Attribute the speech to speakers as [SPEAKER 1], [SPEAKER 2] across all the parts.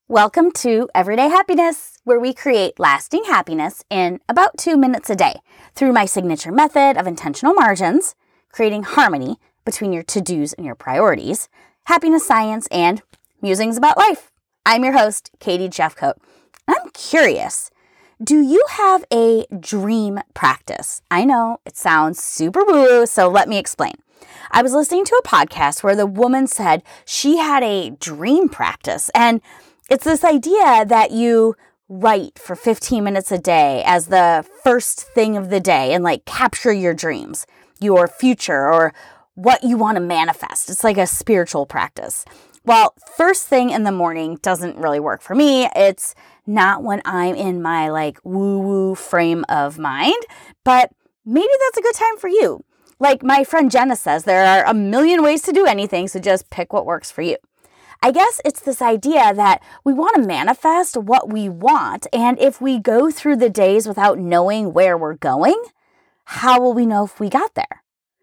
[SPEAKER 1] Welcome to Everyday Happiness, where we create lasting happiness in about 2 minutes a day through my signature method of intentional margins, creating harmony between your to-dos and your priorities, happiness science, and musings about life. I'm your host, Katie Jeffcoat. I'm curious, do you have a dream practice? I know it sounds super woo, so let me explain. I was listening to a podcast where the woman said she had a dream practice, and it's this idea that you write for 15 minutes a day as the first thing of the day and capture your dreams, your future, or what you want to manifest. It's like a spiritual practice. Well, first thing in the morning doesn't really work for me. It's not when I'm in my woo-woo frame of mind, but maybe that's a good time for you. Like my friend Jenna says, there are a million ways to do anything, so just pick what works for you. I guess it's this idea that we want to manifest what we want, and if we go through the days without knowing where we're going, how will we know if we got there?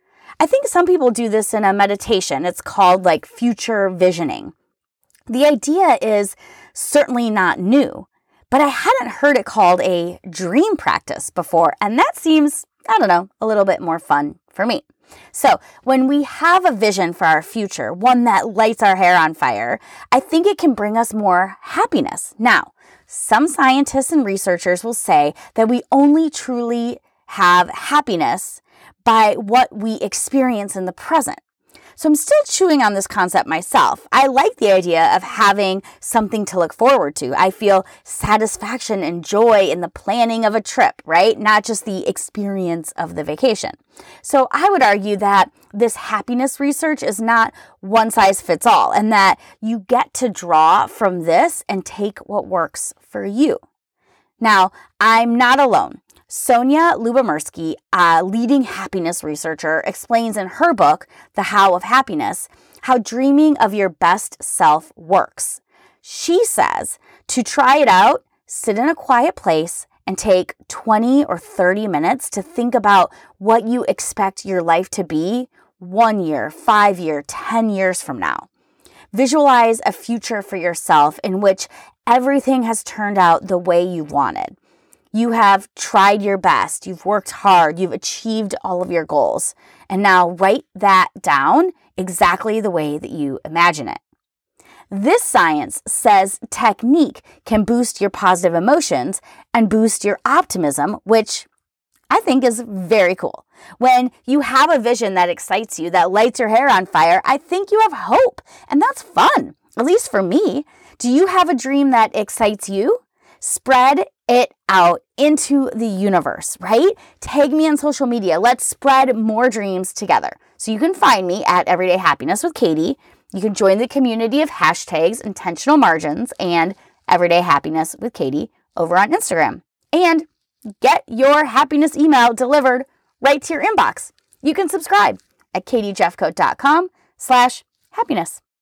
[SPEAKER 1] I think some people do this in a meditation. It's called future visioning. The idea is certainly not new, but I hadn't heard it called a dream practice before, and that seems, a little bit more fun for me. So when we have a vision for our future, one that lights our hair on fire, I think it can bring us more happiness. Now, some scientists and researchers will say that we only truly have happiness by what we experience in the present. So I'm still chewing on this concept myself. I like the idea of having something to look forward to. I feel satisfaction and joy in the planning of a trip, right? Not just the experience of the vacation. So I would argue that this happiness research is not one size fits all, and that you get to draw from this and take what works for you. Now, I'm not alone. Sonja Lyubomirsky, a leading happiness researcher, explains in her book, The How of Happiness, how dreaming of your best self works. She says to try it out, sit in a quiet place and take 20 or 30 minutes to think about what you expect your life to be 1 year, 5 years, 10 years from now. Visualize a future for yourself in which everything has turned out the way you wanted. You have tried your best, you've worked hard, you've achieved all of your goals, and now write that down exactly the way that you imagine it. This science says technique can boost your positive emotions and boost your optimism, which I think is very cool. When you have a vision that excites you, that lights your hair on fire, I think you have hope, and that's fun, at least for me. Do you have a dream that excites you? Spread it out into the universe, right? Tag me on social media. Let's spread more dreams together. So you can find me at Everyday Happiness with Katie. You can join the community of hashtags Intentional Margins and Everyday Happiness with Katie over on Instagram. And get your happiness email delivered right to your inbox. You can subscribe at katiejeffcoat.com/happiness.